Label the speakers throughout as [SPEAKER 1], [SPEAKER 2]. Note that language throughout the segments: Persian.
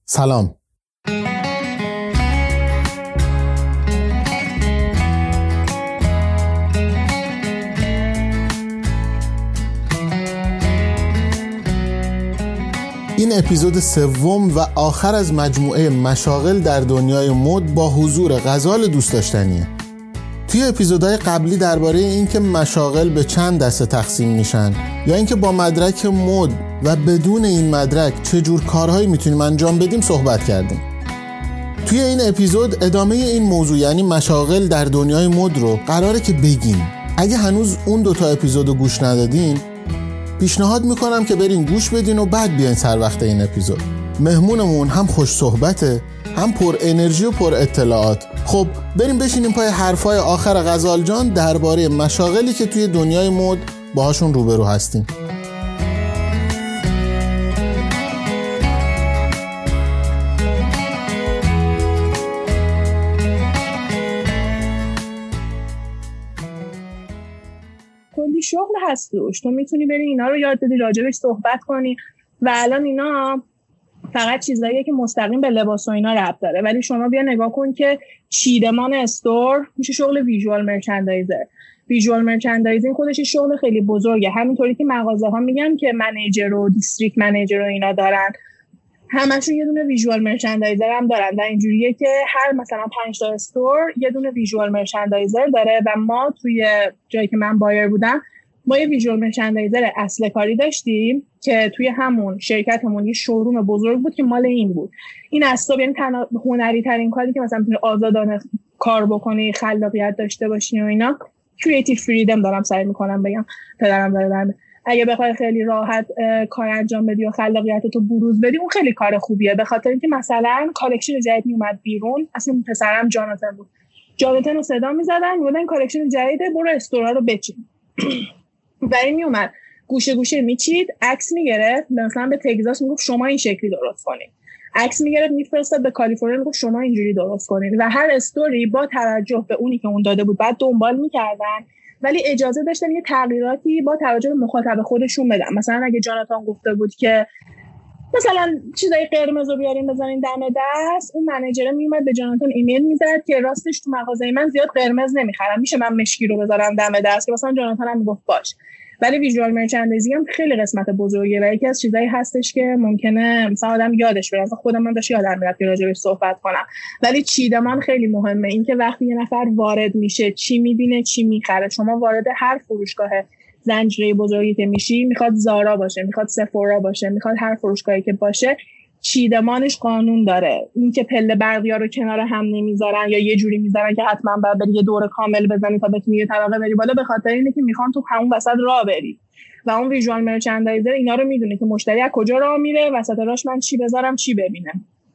[SPEAKER 1] سلام. این اپیزود سوم و آخر از مجموعه مشاغل در دنیای مد با حضور غزال دوست داشتنیه. توی اپیزودهای قبلی درباره اینکه مشاغل به چند دسته تقسیم میشن یا اینکه با مدرک مد و بدون این مدرک چه جور کارهایی میتونیم انجام بدیم صحبت کردیم. توی این اپیزود ادامه این موضوع یعنی مشاغل در دنیای مد رو قراره که بگیم. اگه هنوز اون دوتا اپیزودو گوش ندادین پیشنهاد میکنم که برین گوش بدین و بعد بیاین سر وقت این اپیزود. مهمونمون هم خوش صحبته هم پر انرژی و پر اطلاعات. خب بریم بشینیم پای حرفای آخر غزال جان درباره مشاغلی که توی دنیای مد باهاشون روبرو هستیم.
[SPEAKER 2] کلی شغل هست روش، تو میتونی بری اینا رو یاد بدی، راجبش صحبت کنی و الان اینا فقط چیزاییه که مستقیم به لباس و اینا ربط داره، ولی شما بیا نگاه کن که چیدمان استور میشه شغل ویژوال مرچندایزر. ویژوال مرچندایزینگ خودش شغل خیلی بزرگه، همینطوری که مغازه ها میگن که منیجر و دیستریکت منیجر و اینا دارن، همشون یه دونه ویژوال مرچندایزر هم دارن و اینجوریه که هر مثلا 5 تا استور یه دونه ویژوال مرچندایزر داره و ما توی جایی که من بایر بودم ما یه ویژوال مرچندایزر اصل کاری داشتیم که توی همون شرکتمون یه شوروم بزرگ بود که مال این بود. این اصلا یعنی هنری ترین کاری که مثلا میتونی آزادانه کار بکنی، خلاقیت داشته باشی و اینا، کریتیو فریدم دارم سعی میکنم بگم، پدرم داره. اگه بخوای خیلی راحت کار انجام بدی و خلاقیتتو بروز بدی اون خیلی کار خوبیه، به خاطر اینکه مثلا کالکشن جدید اومد بیرون، اصلا پسرم جاناتان بود، جاناتان رو صدا می‌زدن میگفتن کالکشن جدیده برو استورا رو بچین و این میومد گوشه گوشه میچید، عکس میگرفت، مثلا به تگزاس میگفت شما این شکلی درست کنید، عکس میگرفت میفرستاد به کالیفرنیا میگفت شما اینجوری درست کنید و هر استوری با توجه به اونی که اون داده بود بعد دنبال میکردن، ولی اجازه داشتن یه تغییراتی با توجه به مخاطب خودشون بدن. مثلا اگه جاناتان گفته بود که مثلا چیزای قرمز رو بیارین بزنین دم دست، اون منیجر میومد به جاناتان ایمیل میزد که راستش تو مغازه من زیاد قرمز نمیخرم، میشه من مشکی رو بذارم دم دست، که مثلا جاناتان هم میگفت باش. ولی ویژوال مرچندایزینگ هم خیلی قسمت بزرگیه و یکی از چیزایی هستش که ممکنه مثلا آدم یادش بره، مثلا خودم من داشت یادم میاد که راجع بهش صحبت کنم، ولی چیدمان خیلی مهمه. این که وقتی یه نفر وارد میشه چی میبینه چی میخره. شما وارد هر فروشگاه زنجیره بزرگی که میشی، میخواد زارا باشه، میخواد سفورا باشه، میخواد هر فروشگاهی که باشه، چیدمانش قانون داره. این که پله برقیا رو کنار هم نمیذارن یا یه جوری میذارن که حتما باید بری یه دور کامل بزنی تا بتونی یه طبقه بری بالا، به خاطر اینه که میخوان تو همون وسط راه بری و اون ویژوال مرچندایزر اینا رو میدونه که مشتری از کجا راه میره، وسط راهش من چی بذارم چی ببینه.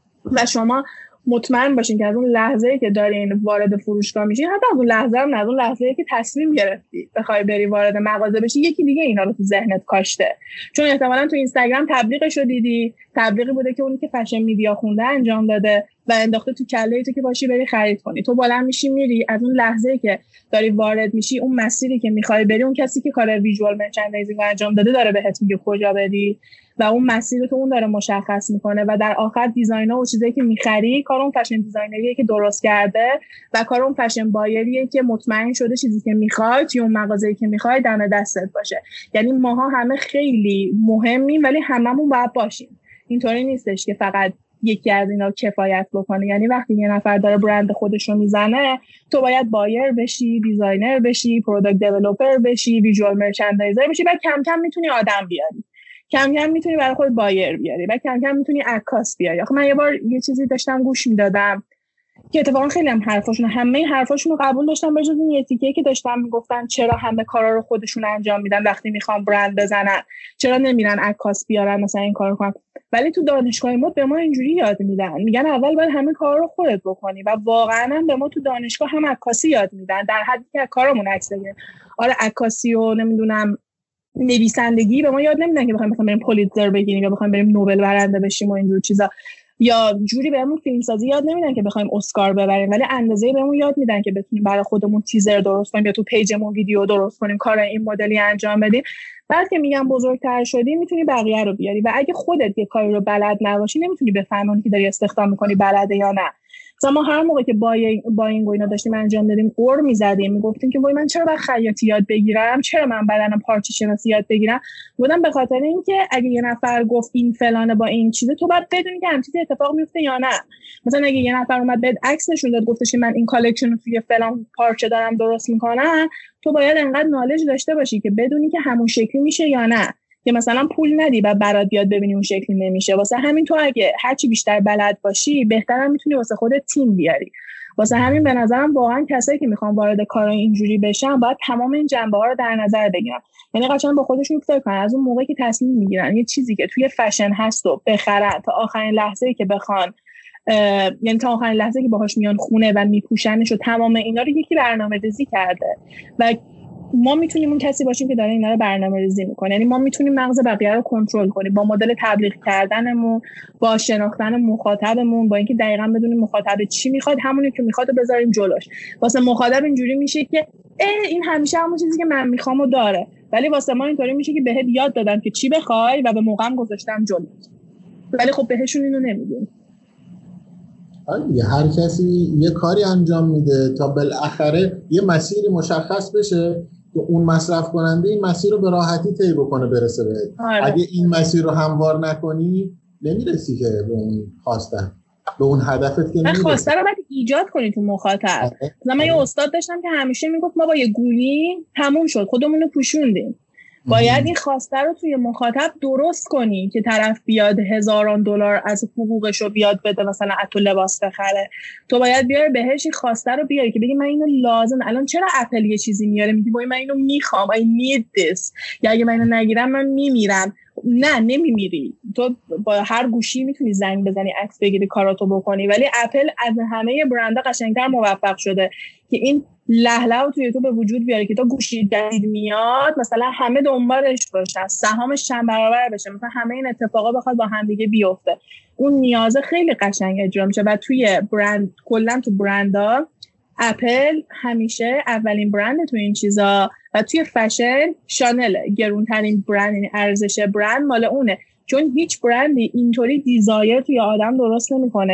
[SPEAKER 2] و شما مطمئن باشین که از اون لحظه‌ای که دارین وارد فروشگاه میشین، حتی از اون لحظه هم نه، از اون لحظه‌ای که تصمیم گرفتی بخوای بری وارد مغازه بشی، یکی دیگه اینا رو تو ذهنت کاشته. چون احتمالاً تو اینستاگرام تبلیغش رو دیدی، تبلیغی بوده که اونی که فشن میدیا خونده انجام داده و انداخته تو کله تو که باشی بری خرید کنی. تو بالا میشی میری، از اون لحظه‌ای که داری وارد میشی اون مسیری که میخوای بری، اون کسی که کار ویژوال مرچندایزینگ انجام داده داره بهت میگه کجا بری و اون مسیر رو تو اون داره مشخص میکنه و در آخر دیزاینر و چیزایی که میخری کار اون فشن دیزاینریه که درست کرده و کار اون فشن بایریه که مطمئن شده چیزی که میخوای توی اون مغازه‌ای که میخوای دم دستت باشه. یعنی ماها همه خیلی مهمیم ولی هممون باید باشیم. اینطوری نیستش که فقط یکی از اینا کفایت بکنه. یعنی وقتی یه نفر داره برند خودش رو میزنه، تو باید بایر بشی، دیزاینر بشی، پروداکت دیولپر بشی، ویژوال مرچندایزر بشی، بعد کم کم میتونی آدم بیاری، کم کم میتونی برای خود بایر بیاری، بعد کم کم میتونی عکاس بیاری. آخه من یه بار یه چیزی داشتم گوش میدادم که اتفاقا خیلی هم همه حرفاشون رو قبول داشتم، به جز این یه تیکه که داشتم میگفتن چرا همه کارا رو خودشون انجام میدن وقتی میخوان برند بزنن، چرا نمیرن عکاس بیارن مثلا این کارو کنن. ولی تو دانشگاه ما به ما اینجوری یاد میدن، میگن اول باید همه کارا رو خودت بکنی و واقعا هم به ما تو دانشگاه هم عکاسی یاد میدن، در حدی که کارمون عکس بگیریم. آره عکاسی و نمیدونم نویسندگی به ما یاد نمیدن که بخوایم مثلا بریم پولیتزر بگیریم یا بخوایم بریم نوبل برنده بشیم و اینجور چیزا. یا جوری بهمون فیلمسازی یاد نمیدن که بخوایم اسکار ببریم، ولی اندازه‌ای بهمون یاد میدن که بتونیم برای خودمون تیزر درست کنیم یا تو پیجمون ویدیو درست کنیم، کار این مدلی انجام بدیم. بعد که میگم بزرگتر شدی میتونی بقیه رو بیاری، و اگه خودت یه کاری رو بلد نباشی نمیتونی بفهمی که داری استخدام میکنی بلده یا نه. مثلا ما هر موقع که باینگ و اینا داشتیم انجام دادیم قور میزدیم، میگفتیم که وای من چرا باید خیاطی یاد بگیرم، چرا من بدنم پارچه شناسی یاد بگیرم. بودم به خاطر اینکه اگه یه نفر گفت این فلانه با این چیزه، تو باید بدونی که همین چیزی اتفاق میفته یا نه. مثلا اگه یه نفر اومد بهت عکس نشون داد گفتش من این کالکشن رو توی فلان پارچه دارم درست میکنم، تو باید انقدر نالج داشته باشی که بدونی که همون شکلی میشه یا نه، که مثلا پول ندی و برات بیاد ببینی اون شکلی نمیشه. واسه همین تو اگه هرچی بیشتر بلد باشی بهترم میتونی واسه خودت تیم بیاری. واسه همین به نظرم واقعا کسایی که میخوان وارد کارهای اینجوری بشن باید تمام این جنبه‌ها رو در نظر بگیرن. یعنی قشنگ با خودشون فکر کنن از اون موقعی که تصمیم میگیرن یه چیزی که توی فشن هست و بخرن تا آخرین لحظه‌ای که بخوان، یعنی تا آخرین لحظه‌ای که باهاش میان خونه و میپوشنش و تمام اینا رو یکی برنامه‌ریزی کرده. و ما میتونیم اون کسی باشیم که داره اینا رو برنامه‌ریزی میکنه. یعنی ما میتونیم مغز بقیه رو کنترل کنیم با مدل تبلیغ کردنمون، با شناختن مخاطبمون، با اینکه دقیقاً بدونیم مخاطب چی میخواد، همونی که میخواد رو بذاریم جلوش. واسه مخاطب اینجوری میشه که این همیشه همون چیزی که من میخوامو داره، ولی واسه ما اینطوری میشه که بهت یاد دادم که چی بخوای و به موقعم گذاشتم جلوت، ولی خب بهشون اینو نمیگیم.
[SPEAKER 1] هر کسی یه کاری انجام میده تا بالاخره یه مسیری مشخص بشه که اون مصرف کننده این مسیر رو به راحتی طی بکنه برسه بهت. اگه این مسیر رو هموار نکنی نمیرسی که به اون خواسته، به اون هدفت که نمیرسی.
[SPEAKER 2] خواسته رو باید ایجاد کنی تو مخاطب. من یه استاد داشتم که همیشه میگفت ما با یه گولی تموم شد، خودمون رو پوشوندیم. باید این خواسته رو توی مخاطب درست کنی که طرف بیاد هزاران دلار از حقوقش رو بیاد بده مثلا اتو لباس بخره. تو باید بیاری بهش این خواسته رو بیاری که بگی من اینو لازم، الان چرا اپل یه چیزی میاره میگی وای من اینو میخوام I need this، یا اگه من اینو نگیرم من میمیرم. نه نمیمیری، تو با هر گوشی میتونی زنگ بزنی عکس بگیری کاراتو بکنی، ولی اپل از همه برندها قشنگتر موفق شده که این لهله رو توی تو به وجود بیاره که تو گوشی جدید میاد مثلا همه دنبالش باشن، سهامش چند برابر بشه، مثلا همه این اتفاقا بخواد با هم دیگه بیفته. اون نیازه خیلی قشنگ اجرا میشه و توی برند کلا تو برندها اپل همیشه اولین برند تو این چیزا و توی فشن شانل گرونترین برند، یعنی ارزش برند مال اونه، چون هیچ برندی اینطوری دیزایر توی آدم درست نمیکنه.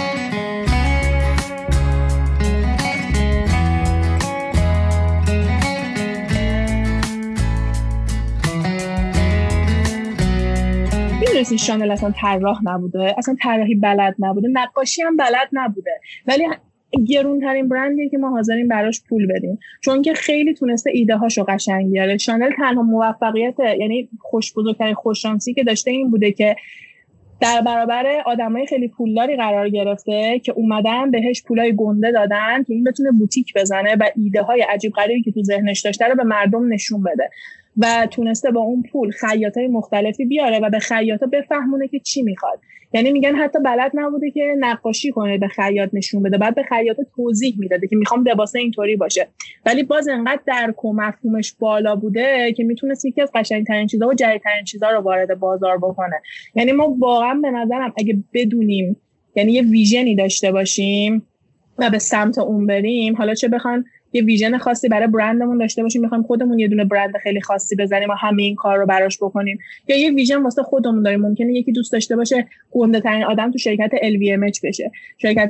[SPEAKER 2] میدونستی شانل اصلا طراح نبوده، اصلا طراحی بلد نبوده، نقاشی هم بلد نبوده، ولی گرونترین برندیه که ما حاضرین براش پول بدیم چون که خیلی تونسته ایده هاشو قشنگ بیاره. شانل تنها موفقیت، یعنی بزرگترین خوششانسی که داشته این بوده که در برابر آدمای خیلی پولداری قرار گرفته که اومدن بهش پولای گنده دادن که این بتونه بوتیک بزنه و ایده های عجیب غریبی که تو ذهنش داشته رو به مردم نشون بده و تونسته با اون پول خیاطای مختلفی بیاره و به خیاطا بفهمونه که چی میخواد. یعنی میگن حتی بلد نبوده که نقاشی کنه به خیاط نشون بده، بعد به خیاطا توضیح میداده که میخوام لباسه اینطوری باشه، ولی باز انقدر درک و مفهومش بالا بوده که میتونست یکی از قشنگترین چیزا و جدیدترین چیزا رو وارد بازار بکنه. یعنی ما واقعا به نظرم اگه بدونیم، یعنی یه ویژنی داشته باشیم و به سمت اون بریم، حالا چه بخوان یه ویژن خاصی برای برندمون داشته باشیم، میخوایم خودمون یه دونه برند خیلی خاصی بزنیم و همه این کار رو براش بکنیم، یا یه ویژن واسه خودمون داریم، ممکنه یکی دوست داشته باشه گنده ترین آدم تو شرکت LVMH بشه. شرکت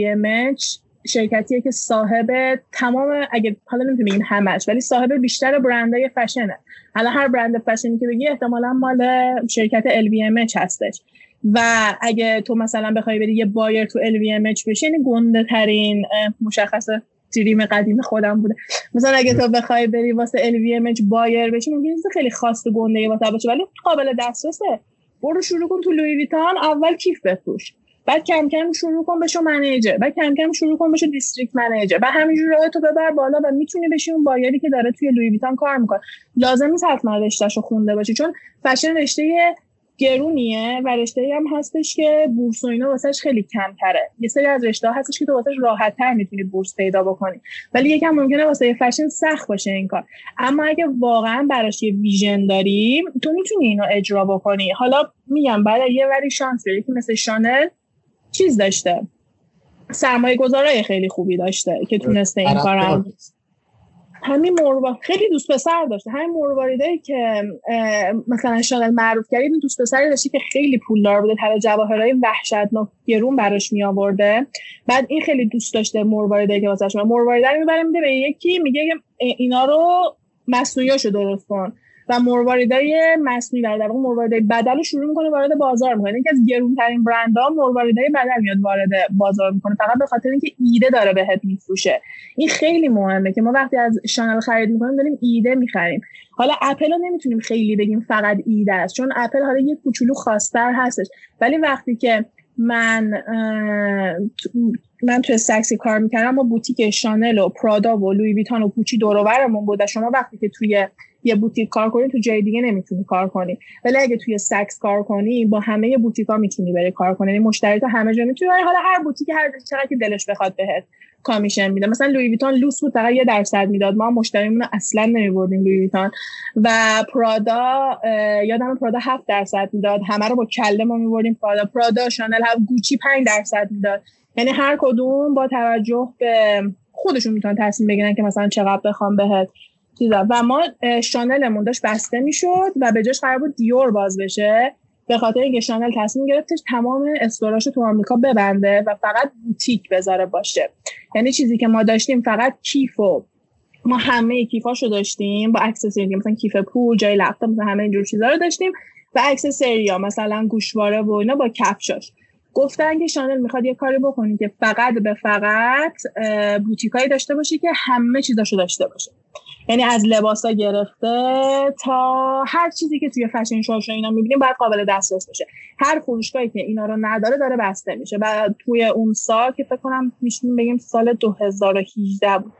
[SPEAKER 2] LVMH شرکتیه که صاحب تمام، اگه حالا نمیتونیم بگیم همش، ولی صاحب بیشتر برندهای فشنه. حالا هر برند فشنی که بگی احتمالاً مال شرکت LVMH هستش و اگه تو مثلا بخوای بری یه بایر تو LVMH بشی، یعنی گنده ترین، مشخصه دریم قدیم خودم بوده، مثلا اگه تو بخوای بری واسه LVMH بایر بشی ممکنه چیز خیلی خاص گنده واسه باشه ولی قابل دسترسه. برو شروع کن تو لویی ویتان، اول کیف بفروش، بعد کم کم شروع کن بشو منیجر، بعد کم کم شروع کن بشو دیستریکت منیجر، بعد همینجوری راهتو ببر بالا و میتونی بشی اون بایری که داره توی لویی ویتان کار میکنه. لازم نیست حتما رشتهشو خونده باشی، چون فشن رشته گرونیه و رشته‌ای هم هستش که بورس و اینا واسش خیلی کمتره. یه سری از رشته‌ها هستش که تو واسش راحت‌تر میتونی بورس پیدا بکنی، ولی یکم ممکنه واسه فشن سخت باشه این کار. اما اگه واقعا براش یه ویژن داری، تو میتونی اینو اجرا بکنی. حالا میگم بعد یه وری شانس بیاری که مثل شانل چیز داشته، سرمایه گذارای خیلی خوبی داشته که تونسته این کار همین خیلی دوست پسر داشته. همین مرواریدایی که مثلا شانل معروف کرد، این دوست پسری داشته که خیلی پولدار بوده، طلا جواهرای وحشتناک گرون براش می آورده. بعد این خیلی دوست داشته مرواریدایی که واسه شما مرواریده رو میبره میده به یکی، میگه اینا رو مصنوعیاشو درست کن و مرواریدای مصنوعی در واقع مرواریدای بدل رو شروع میکنه وارد بازار میکنه. یکی از گرونترین برندها مرواریدای بدل میاد وارد بازار میکنه، فقط به خاطر اینکه ایده داره بهت میفروشه. این خیلی مهمه که ما وقتی از شانل خرید میکنیم داریم ایده میخریم. حالا اپل رو نمیتونیم خیلی بگیم فقط ایده است، چون اپل حالا یه کوچولو خاص‌تر هستش، ولی وقتی که من توی سکسی کار میکردم، ما بوتیک شانل و پرادا و لویی ویتان و گوچی دور و برمون بود. شما وقتی که توی یه بوتیک کار کنی تو جای دیگه نمیتونی کار کنی، ولی اگه توی سکس کار کنی با همه بوتیکا میتونی بری کار کنی، یعنی مشتری تو همه جا میتونی. حالا هر بوتیک هر چقدر که دلش بخواد بهت کامیشن میده. مثلا لویی ویتان لوس بود فقط 1% میداد، ما مشتریمون رو اصلا نمیبردیم لویی ویتان. و پرادا یادم پرادا 7% میداد، همه رو با کله ما میبردیم پرادا شانل هم گوچی 5% میداد. یعنی هر کدوم با توجه به خودشون میتونن تصمیم بگیرن که مثلا چقدر بخوام بهت چیزا. و ما شانلمون داشت بسته میشد و به جاش قرار بود دیور باز بشه، به خاطر اینکه شانل تصمیم گرفتش تمام استوراشو تو آمریکا ببنده و فقط بوتیک بذاره باشه. یعنی چیزی که ما داشتیم فقط کیفو، ما همه کیفاشو داشتیم با اکسسوری، مثلا کیف پول، جای لپتاپ، مثلا همه اینجور چیزا رو داشتیم و اکسسوریا مثلا گوشواره و اینا با کفشاش. گفتن که شانل میخواد یه کاری بکنی که فقط به فقط بوتیکایی داشته باشی که همه چیزاشو داشته باشه، یعنی از لباسا گرفته تا هر چیزی که توی فشن شوش اینا میبینیم باید قابل دسترس باشه. هر فروشگاهی که اینا رو نداره داره بسته میشه. و توی اون سال که فکر کنم میشیم بگیم سال 2018 بود،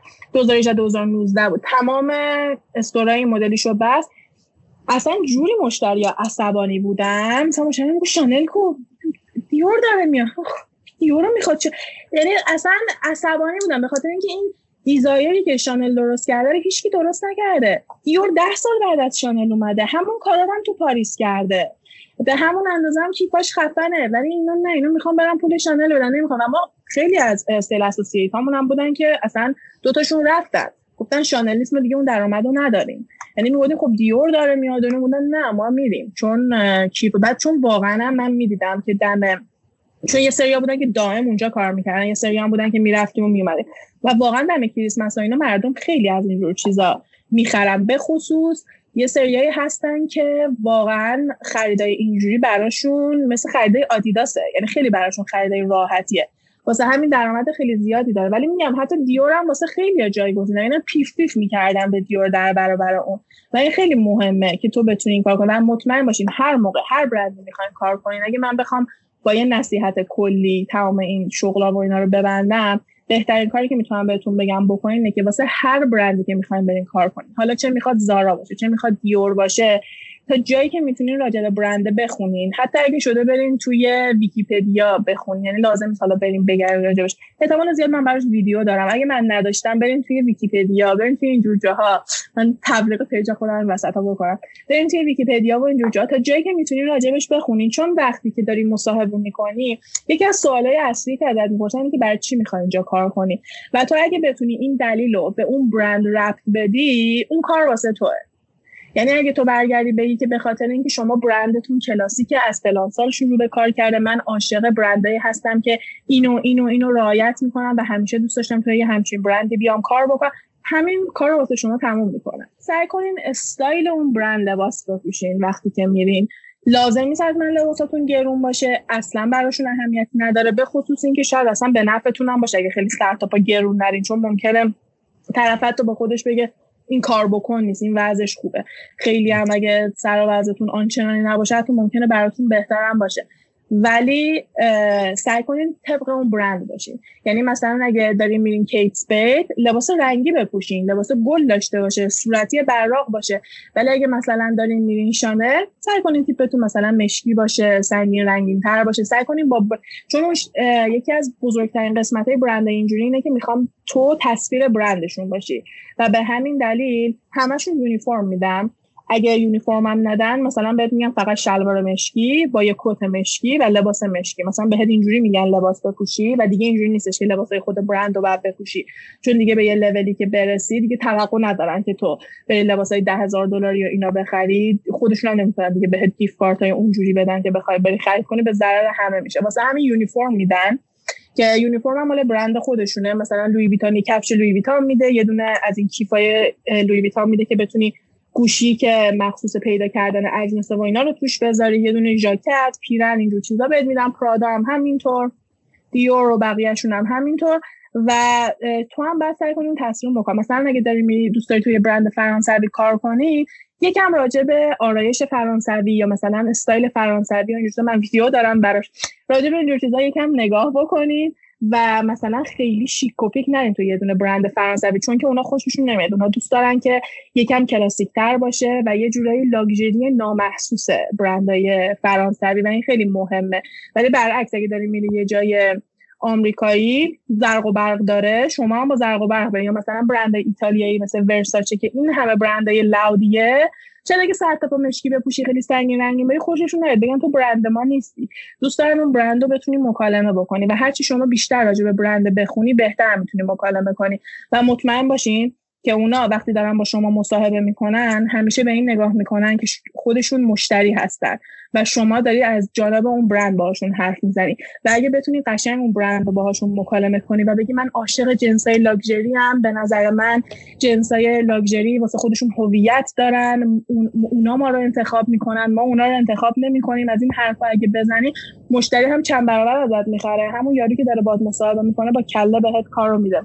[SPEAKER 2] 2019 بود، تمام استورای مدلیشو بست. اصلا جوری مشتریا عصبانی بودن، مثلا مشتری میگه شانل کو دیور داره میاد، دیور رو میخواد چه، یعنی اصلا عصبانی بودن به خاطر اینکه این دیزایری که شانل درست کرده رو هیچکی درست نکرده. دیور 10 سال بعد از شانل اومده، همون کارا هم تو پاریس کرده، به همون اندازه هم کیفاش خفنه، ولی اینا میخوام برن پول شانل بدن نمیخوام. اما خیلی از استیل اسوسییت هامون هم بودن که اصلا دوتاشون رفتن گفتن شانلیسم دیگه اون درآمدو نداریم. یعنی میگفتیم خب دیور داره میاد، اون بودن نه ما میریم چون کیف. بعد چون واقعا من میدیدم که چون یه سریا بودن که دائم اونجا کار میکردن، یه سریا هم بودن که میرفتیم و میومدیم و واقعا دم کریسمس و اینا مردم خیلی از اینجور چیزا میخرن. به خصوص یه سریایی هستن که واقعا خریدای اینجوری براشون مثل خریدای آدیداسه، یعنی خیلی براشون خریدای راحتیه، واسه همین درآمد خیلی زیادی داره. ولی میگم حتی دیور هم واسه خیلی جایگزینه، اینا پیف پیف میکردن به دیور در برابر اون. و این خیلی مهمه که تو بتونی این کار کنی. من مطمئن باشین هر موقع هر برندی میخواین کار کنین، اگه من بخوام با یه نصیحت کلی تمام این شغلا و اینا رو ببندم، بهترین کاری که میتونم بهتون بگم بکنین اینه که واسه هر برندی که میخواین برین کار کنین، حالا چه میخواد زارا باشه چه میخواد دیور باشه، تا جایی که میتونین راجع به برند بخونین، حتی اگه شده برین توی ویکی‌پدیا بخونین، یعنی لازم نیست حالا برین بگردین راجعش. احتمال زیاد من براش ویدیو دارم، اگه من نداشتم برین توی ویکی‌پدیا، برین توی اینجور جاها، من تبلیغ پیج خودم وسطا بکنم، برین توی ویکی‌پدیا و اینجور جاها تا جایی که میتونین راجعش بخونین. چون وقتی که دارین مصاحبه میکنی یکی از سوالای اصلی که ازت میپرسن اینه که برای چی میخواین اینجا کار کنی، و تو اگه بتونی این دلیلو به اون برند ربط بدی، اون کار واسه توئه. یعنی اگه تو برگردی بگی که به خاطر اینکه شما برندتون کلاسیکه، از فلان سال شروع به کار کرده، من عاشق برندایی هستم که اینو رعایت میکنم و همیشه دوست داشتم توی همچین برندی بیام کار بکنم، همین کار رو واسه شما تموم میکنه. سعی کنین استایل اون برند لباس بپوشین وقتی که میرین. لازم نیست حتما لباساتون گرون باشه، اصلا براشون اهمیتی نداره، به خصوص اینکه شاید اصلا به نفعتون هم باشه اگه خیلی استارتاپا گرون نرین، چون ممکنه طرفت با خودش بگه این کار بکن نیست، این وضعش خوبه. خیلی هم اگه سر و وضعتون آنچنانی نباشه حتی ممکنه براتون بهتر هم باشه، ولی سعی کنین طبق اون برند باشین. یعنی مثلا اگه دارین میرین کیت اسپید، لباس رنگی بپوشین، لباس گل داشته باشه، صورتی براق باشه. ولی اگه مثلا دارین میرین شانل، سعی کنین تیپتون مثلا مشکی باشه، سنگین رنگین تر باشه. سعی کنین چون یکی از بزرگترین قسمت‌های برند اینجوری اینه که میخوام تو تصویر برندشون باشی و به همین دلیل همشون یونیفرم میدم. اگه یونیفرم هم ندن مثلا بهت میگن فقط شلوار مشکی با یه کت مشکی و لباس مشکی، مثلا بهت اینجوری میگن لباس بپوشی و دیگه اینجوری نیستش که لباسای خود برند رو بعد بپوشی، چون دیگه به یه لولی که برسی دیگه توقع ندارن که تو بری لباسای $10,000 یا اینا بخری، خودشون هم نمیتونن دیگه بهت گیفت کارتای اونجوری بدن که بخوای بری خرید کنی، به ضرر همه میشه. واسه همین یونیفرم میدن که یونیفرم هم مال برند خودشونه، مثلا لویی ویتون کفش لویی ویتون میده، یه دونه از این کیفای لویی ویتون میده که بتونی گوشی که مخصوص پیدا کردن اجناس و اینا رو توش بذاری، یه دونه ژاکت، پیرن، اینجور چیزا بهت میدن. پرادا هم همینطور، دیور و بقیه‌شون هم همینطور. و تو هم باید سعی کنی تصمیم بکنی، مثلا اگه داری میری دوست داری توی برند فرانسوی کار کنی، یکم راجع به آرایش فرانسوی یا مثلا استایل فرانسوی و اینجوری من ویدیو دارم براش، راجع به اینجور چیزا یکم نگاه بکنید و مثلا خیلی شیک و پیک نرین تو یه دونه برند فرانسوی، چون که اونا خوششون نمیاد، اونا دوست دارن که یکم کلاسیک تر باشه و یه جورایی لاکچری نامحسوس برندهای فرانسوی و این خیلی مهمه. ولی برعکس اگه داری میری یه جای آمریکایی زرق و برق داره، شما هم با زرق و برق برید، یا مثلا برند ایتالیایی مثل ورساچه که این همه برندهای لاودیه، چرا اگه سر تا پا مشکی بپوشی خیلی سنگین رنگین بری خوششون نمیاد، بگن تو برند ما نیستی. دوست دارن اون برند رو بتونی مکالمه بکنی و هرچی شما بیشتر راجع به برند بخونی بهتر میتونی مکالمه کنی. و مطمئن باشین که اونا وقتی دارن با شما مصاحبه میکنن همیشه به این نگاه میکنن که خودشون مشتری هستن و شما داری از جانب اون برند باهاشون حرف میزنی. و اگه بتونی قشنگ اون برند رو باهاشون مکالمه کنی و بگی من عاشق جنسای لاکچری ام، به نظر من جنسای لاکچری واسه خودشون هویت دارن، اونا ما رو انتخاب میکنن، ما اونا رو انتخاب نمیکنیم، از این حرفا اگه بزنی مشتری هم چند برابر ازت میخره. همون یاری که داره باهات مصاحبه میکنه با کله بهت کارو میده.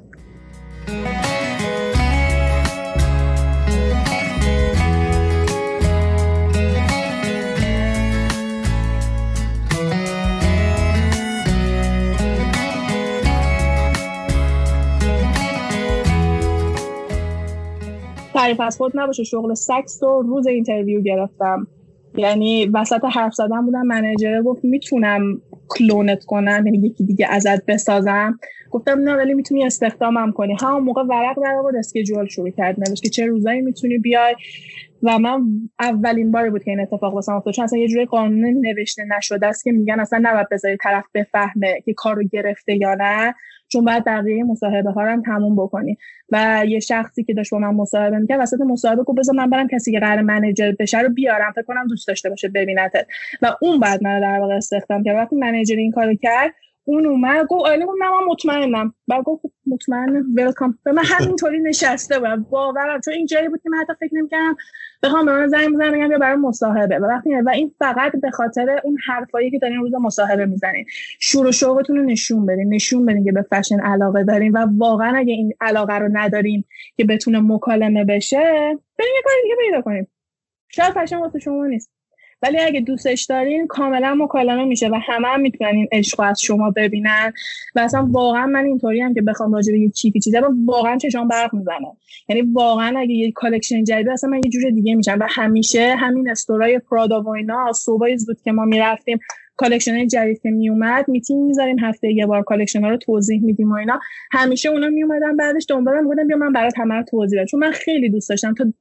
[SPEAKER 2] تعریف از خود نباشه، شغل سکس رو روز اینترویو گرفتم، یعنی وسط حرف زدن بودم، منیجر گفت میتونم کلونت کنم، یعنی یکی دیگه ازت بسازم. گفتم نه ولی میتونی استخدامم کنی. همون موقع ورق در آورد، اسکیجول شروع کرد نوشت که چه روزایی میتونی بیای و من اولین باری بود که این اتفاق واسم افتاد، چون اصلا یه جوری قانون نوشته نشده است که میگن اصلا نباید بذاری طرف بفهمه که کارو گرفته یا نه، چون بعد بقیه مصاحبه ها رو هم تموم بکنی. و یه شخصی که داشت با من مصاحبه می‌کرد وسط مصاحبه گفت بذار من برم کسی که قرار منیجر بشه رو بیارم، فکر کنم دوست داشته باشه ببینتت. و اون بعد من در واقع استخدام کرد. وقتی منیجر این کارو کرد اون اومد گفت آره من مطمئنم. بعد گفت مطمئنم ویلکام. و من همینطوری نشسته بودم باورم، چون این جایی بود که من حتی فکر نمی‌کردم بخوام به من زنگ بزنم بگم بیا برای مصاحبه. و این فقط به خاطر اون حرفایی که دارین روز مصاحبه میزنین، شور و شوقتون رو نشون بدین که به فشن علاقه دارین و واقعا اگه این علاقه رو ندارین که بتونه مکالمه بشه، بریم یه کاری دیگه پیدا کنیم. شاید فشن واسه شما نیست، ولی اگه دوستش دارین کاملا مکالمه میشه و همه میتونن این عشق از شما ببینن. و اصلا واقعا من اینطوری هم که بخوام راجع به یه چیپی چیزا واقعا چشام برق میزنه، یعنی واقعا اگه یه کالکشن جدید اصلا من یه جور دیگه میشم. و همیشه همین استورای پرادا و اینا صبحای زود که ما میرفتیم کالکشن جدید که میومد میتینگ میذاریم، هفته یه بار کالکشن ها رو توضیح میدیم و اینا، همیشه اونا میومدن بعدش دنبالم میگفتن بیا من برات همه رو توضیح بدم، چون من خیلی دوست داشتم تا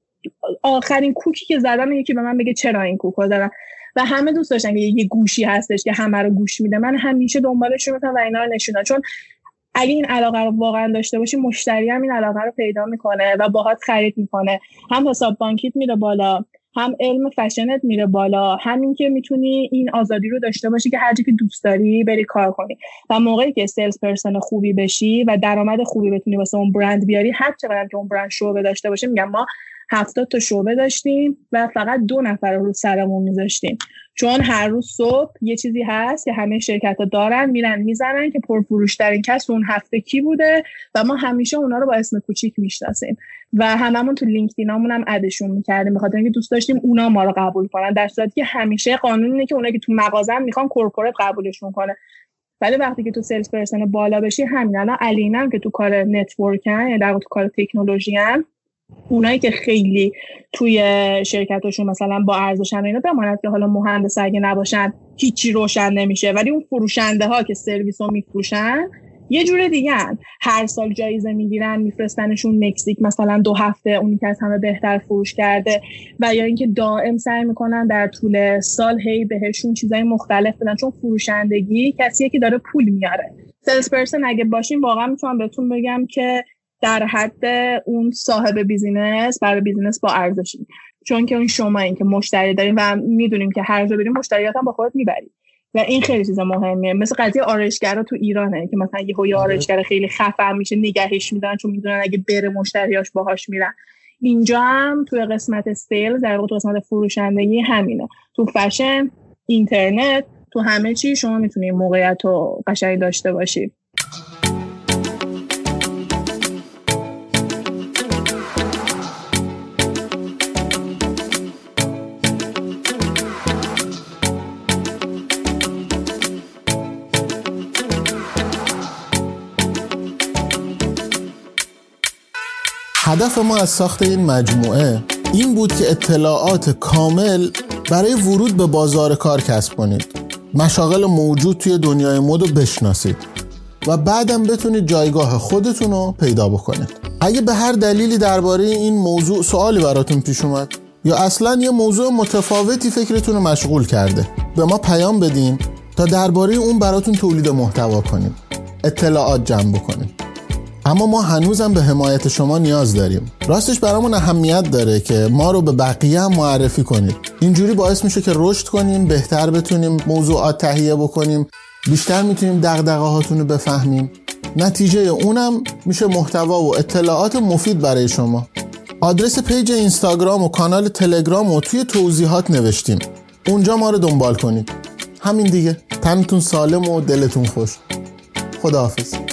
[SPEAKER 2] آخرین کوکی که زدم یکی به من بگه چرا این کوکو زدم. و همه دوست داشتن که یه گوشی هستش که همه رو گوش میده. من همیشه دنبالش میرم و اینا رو نشونم، چون اگه این علاقه رو واقعا داشته باشی مشتری هم این علاقه رو پیدا میکنه و باهات خرید میکنه، هم حساب بانکیت میره بالا، هم علم فشنت میره بالا، همین که میتونی این آزادی رو داشته باشی که هر جایی که دوست داری بری کار کنی. و موقعی که سیلز پرسن خوبی بشی و درآمد خوبی بتونی واسه اون برند بیاری، هر چقدر که اون برند شعبه داشته باشه، میگم ما 70 تا شعبه داشتیم و فقط 2 نفر رو سرمون میذاشتیم، چون هر روز صبح یه چیزی هست که همه شرکت‌ها دارن، میرن میزنن که پرفروش‌ترین کس اون هفته کی بوده و ما همیشه اونا رو با اسم کوچیک میشناسیم و هممون تو لینکدینامون هم ادشون میکردیم، بخاطر اینکه دوست داشتیم اونا ما رو قبول کنن، در صورتی که همیشه قانون اینه که اونایی که تو مغازه میخوان کورپوریت قبولشون کنه. ولی وقتی که تو سیلز پرسن بالا بشی، همین الان علینا که تو کار نتورکن، یعنی در واقع تو کار تکنولوژی ان، اونایی که خیلی توی شرکتاشون مثلا با ارزشن اینا، بماند که حالا مهندس اگه نباشن هیچی روشن نمیشه، ولی اون فروشنده ها که سرویس رو میفروشن یه جور دیگه هر سال جایزه میگیرن میفرستنشون مکزیک مثلا 2 هفته، اونی که از همه بهتر فروش کرده، و یا اینکه دائم سعی میکنن در طول سال هی بهشون چیزای مختلف بدن، چون فروشندگی کسیه که داره پول میاره. سلز پرسن اگه باشین واقعا میتونم بهتون بگم که در حد اون صاحب بیزینس برای بیزینس با ارزشی، چون که اون شما این که مشتری دارین و میدونیم که هر جا بریم مشتریات هم با خودت میبری و این خیلی چیز مهمیه. مثل قضیه آرایشگرا تو ایرانه که مثلا یه آرایشگر خیلی خفن میشه نگهش میدن چون میدونن اگه بره مشتریاش باهاش میرن. اینجا هم تو قسمت سیلز، در واقع تو قسمت فروشندگی همینه، تو فشن، اینترنت، تو همه چی شما میتونید موقعیت رو قشنگ داشته باشید.
[SPEAKER 1] هدف ما از ساخت این مجموعه این بود که اطلاعات کامل برای ورود به بازار کار کسب کنید، مشاغل موجود توی دنیای مد رو بشناسید و بعدم بتونید جایگاه خودتون رو پیدا بکنید. اگه به هر دلیلی درباره این موضوع سوالی براتون پیش اومد یا اصلاً یه موضوع متفاوتی فکرتون رو مشغول کرده، به ما پیام بدین تا درباره اون براتون تولید محتوا کنیم، اطلاعات جمع بکنیم. اما ما هنوزم به حمایت شما نیاز داریم. راستش برامون اهمیت داره که ما رو به بقیه هم معرفی کنید. اینجوری باعث میشه که رشد کنیم، بهتر بتونیم موضوعات تهیه بکنیم، بیشتر میتونیم دغدغه‌هاتون رو بفهمیم. نتیجه اونم میشه محتوا و اطلاعات مفید برای شما. آدرس پیج اینستاگرام و کانال تلگرام رو توی توضیحات نوشتیم. اونجا ما رو دنبال کنید. همین دیگه. تنتون سالم و دلتون خوش. خداحافظ.